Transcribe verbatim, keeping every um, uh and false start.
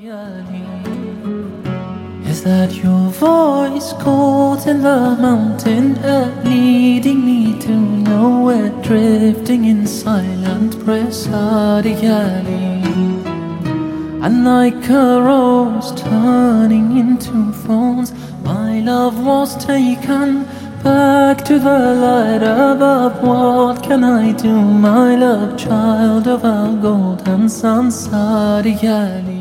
Is that your voice caught in the mountain air, leading me to nowhere, drifting in silent prayer, Sadiyali? And like a rose turning into thorns, my love was taken back to the light above. What can I do, my love, child of our golden sun, Sadiyali?